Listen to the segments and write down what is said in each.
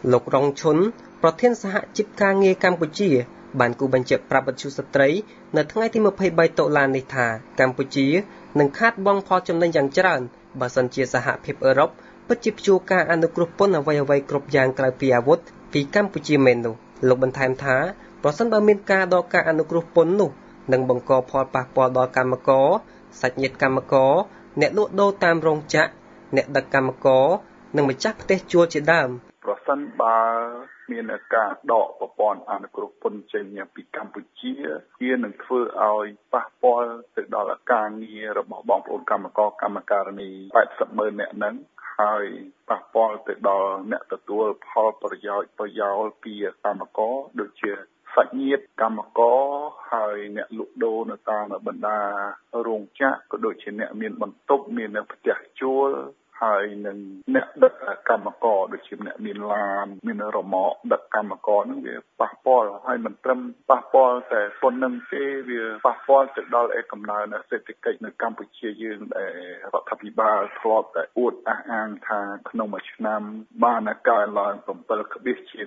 លោករងឈុនប្រធានសហជីពការងារកម្ពុជាបានគូបញ្ជាក់ប្រាប់វិទ្យុស្ត្រីនៅថ្ងៃទី23តុលានេះថាកម្ពុជានឹងខាតបង់ផលចំណេញយ៉ាងច្រើនបើសិនជាសហភាពអឺរ៉ុបពិតជាព្យួរការអនុគ្រោះពន្ធអ្វីៗគ្រប់យ៉ាងក្រៅពីអាវុធពីកម្ពុជាមែននោះលោកបន្ថែមថាប្រសិនបើមានការដកការអនុគ្រោះពន្ធនោះនឹងបង្កផលប៉ះពាល់ដល់កម្មករសាច់ញាតិកម្មករអ្នកលក់ដូរតាមរោងចក្រអ្នកដឹកកម្មករនិងម្ចាស់ផ្ទះជួលជាដើមប្រសិនបើមានការដកប្រព័ន្ធអនុគ្រោះពន្ធចេញពីកម្ពុជាវានឹងធ្វើឲ្យប៉ះពាល់ទៅដល់ការងាររបស់បងប្អូនកម្មករកម្មការិនី80,000 នាក់ហ្នឹងហើយប៉ះពាល់ទៅដល់អ្នកទទួលផលប្រយោជន៍ពីកម្មករដូចជាសាច់ញាតិកម្មករហើយអ្នកលក់ដូរនៅតាមបណ្ដារោងចក្រក៏ដូចជាអ្នកមានបន្ទប់មានផ្ទះជួលហើយនឹងអ្នកដឹកកម្មករដូចជាអ្នកមានឡានមានរ៉ឺម៉កដឹកកម្មករនឹងវាប៉ះពាល់ហើយមិនត្រឹមប៉ះពាល់តែប៉ុណ្្នឹងទេវាប៉ះពាល់ទៅដល់កំណើនសេដ្ឋកិច្ចនៅកម្ពុជាយើងដែលរដ្ឋាភិបាលធ្លាប់តែអួតអះអាងថាក្នុងមួយឆ្នាំបានកើនឡើង7%ជា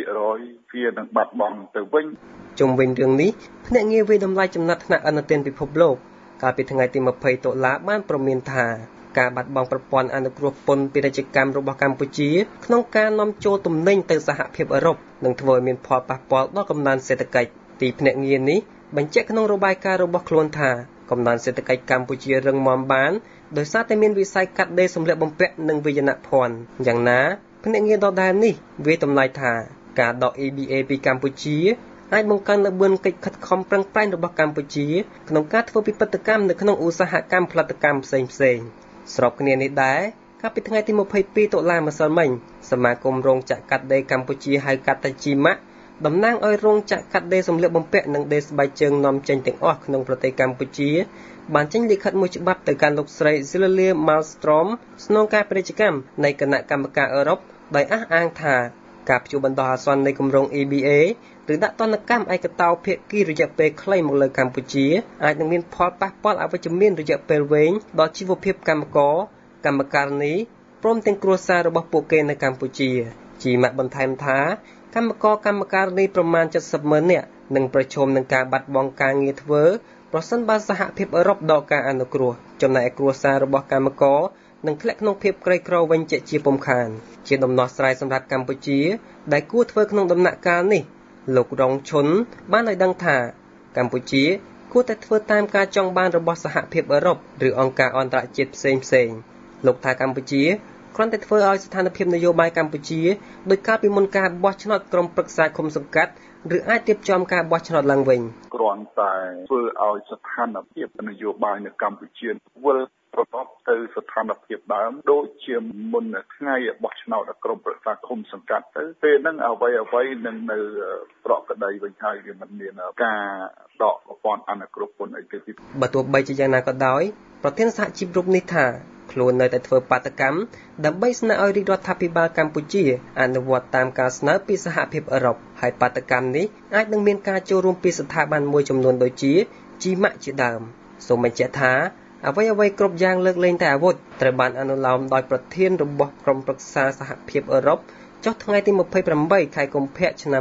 %វានឹងបាត់បង់ទៅវិញជុំវិញរឿងនេះភ្នាក់ងារវិតម្លៃចំណាត់ថ្នាក់អន្តរជាតិពិភពលោកកាលពីថ្ងៃទី20តុលាបានព្រមានថាការបាត់បង់ប្រព័ន្ធអនុគ្រោះពន្ធពាណិជ្ជកម្មរបស់កម្ពុជាក្នុងការនាំចូលទំនិញទៅសហភាពអឺរ៉ុបនឹងធ្វើឲ្យមានផលប៉ះពាល់ដល់កំណើនសេដ្ឋកិច្ចទីភ្នាក់ងារនេះបញ្ជាក់ក្នុងរបាយការណ៍របស់ខ្លួនថាកំណើនសេដ្ឋកិច្ចកម្ពុជារឹងមាំបានដោយសារតែមានវិស័យកាត់ដេរសម្លៀកបំពាក់និងវាយនភ័ណ្ឌយ៉ាងណាភ្នាក់ងារដដែលនេះវាយតម្លៃថាការដក EBA ពីកម្ពុជាអាចបង្កើនល្បឿនកិច្ចខិតខំប្រឹងប្រែងរបស់កម្ពុជាក្នុងការធ្វើពិពិធកម្មនៅក្នុងឧស្សាហកម្មផលិតកម្មផ្សេងៗស្របគ្នានេះដែរកាលពីថ្ងៃទី22តុលាម្សិលមិញសមាគមរោងចក្រកាត់ដេរកម្ពុជាហៅកាត់តាជីម៉ាក់តំណាងឲ្យរោងចក្រកាត់ដេរសម្លៀកបំពាក់និងដេរស្បែកជើងនាំចេញទាំងអស់ក្នុងប្រទេសកម្ពុជាបានចេញលិខិតមួយច្បាប់ទៅកាន់លោកស្រី Cecilia Malmstrom ស្នងការពាណិជ្ជកម្មនៃគណៈកម្មការអឺរ៉ុបដោយអះអាងថាការព្យួរបណ្ដោះអាសន្ននៃគម្រោង EBA ឬដាក់ទណ្ឌកម្មឯកតោភាគីរយៈពេលខ្លីមកលើកម្ពុជាអាចនឹងមានផលប៉ះពាល់អវិជ្ជមានរយៈពេលវែងដល់ជីវភាពកម្មករកម្មការិនីព្រមទាំងគ្រួសាររបស់ពួកគេនៅកម្ពុជាជីម៉ាក់បន្ថែមថាកម្មករកម្មការិនីប្រមាណ 70,000 នាក់នឹងប្រឈមនឹងការបាត់បង់ការងារធ្វើប្រសិនបើសហភាពអឺរ៉ុបដកការអនុគ្រោះចំណែកគ្រួសាររបស់កម្មករនឹងធ្លាក់ក្នុងភាពក្រីក្រវិញជាពុំខានជាដំណោះស្រាយសម្រាប់កម្ពុជាដែលគួរធ្វើក្នុងដំណាក់កាលនេះលោករងឈុនបានឲ្យដឹងថាកម្ពុជាគួរតែធ្វើតាមការចង់បានរបស់សហភាពអឺរ៉ុបឬអង្គការអន្តរជាតិផ្សេងលោកថាកម្ពុជាគ្រាន់តែធ្វើឲ្យស្ថានភាពនយោបាយកម្ពុជាដោយកាលពីមុនការបោះឆ្នោតក្រុមប្រឹក្សាឃុំសង្កាត់ឬអាចរៀបចំការបោះឆ្នោតឡើងវិញគ្រាន់តែធ្វើឲ្យស្ថានភាពនយោបាយនៅកម្ពុជាវិលត្រឡប់ទៅស្ថានភាពដើមដូចជាមុនថ្ងៃបោះឆ្នោតក្រុមប្រឹក្សាឃុំសង្កាត់ទៅពេលហ្នឹងអ្វីនឹងនៅប្រកក្តីវិញហើយវាមិនមានការដកប្រព័ន្ធអនុគ្រោះពន្ធអីទេបើទោះបីជាយ៉ាងណាក៏ដោយប្រធានសហជីពរូបនេះថាខ្លួននៅតែធ្វើបាតកម្មដើម្បីស្នើឲ្យរាជរដ្ឋាភិបាលកម្ពុជាអនុវត្តតាមការស្នើពីសហភាពអឺរ៉ុបហើយបាតកម្មនេះអាចនឹងមានការចូលរួមពីស្ថាប័នមួយចំនួនដូចជាជីម៉ាក់ជាដើមសូមបញ្ជាក់ថាអ្វីគ្រប់យ៉ាងលើកលែងតែអាវុធត្រូវបានអនុលោមដោយប្រធានរបស់ក្រុមប្រឹក្សាសហភាពអឺរ៉ុបចុះថ្ងៃទី28ខែកុម្ភៈឆ្នាំ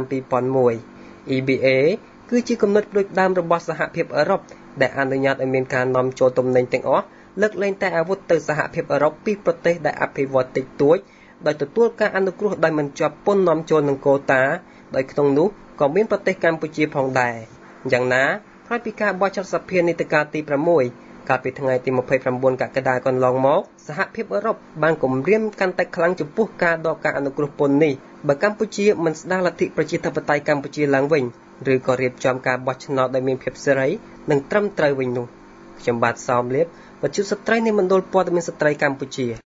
2001 EBA គឺជាគំនិតផ្ដួចផ្ដើមរបស់សហភាពអឺរ៉ុបដែលអនុញ្ញាតឲ្យមានការនាំចូលទំនិញទាំងអស់លើកលែងតែអាវុធទៅសហភាពអឺរ៉ុបពីប្រទេសដែលអភិវឌ្ឍតិចតួចដោយទទួលការអនុគ្រោះដោយមិនជាប់ពន្ធនាំចូលនឹងកូតាដោយក្នុងនោះក៏មានប្រទេសកម្ពុជាផងដែរយ៉ាងណាក្រោយពីការបោះឆ្នោតសភានីតិកាលទី6កាលពីថ្ងៃទី29កក្កដាកន្លងមកសហភាពអឺរ៉ុបបានគំរាមកាន់តែខ្លាំងចំពោះការដកការអនុគ្រោះពន្ធនេះបើកម្ពុជាមិនស្ដារលទ្ធិប្រជាធិបតេយ្យកម្ពុជាឡើងវិញឬក៏រៀបចំការបោះឆ្នោតដោយមានភាពសេរីនិងត្រឹមត្រូវវិញនោះខ្ញុំបាទសោមលៀបវិទ្យុស្ត្រីនៃមណ្ឌលព័ត៌មានស្ត្រីកម្ពុជា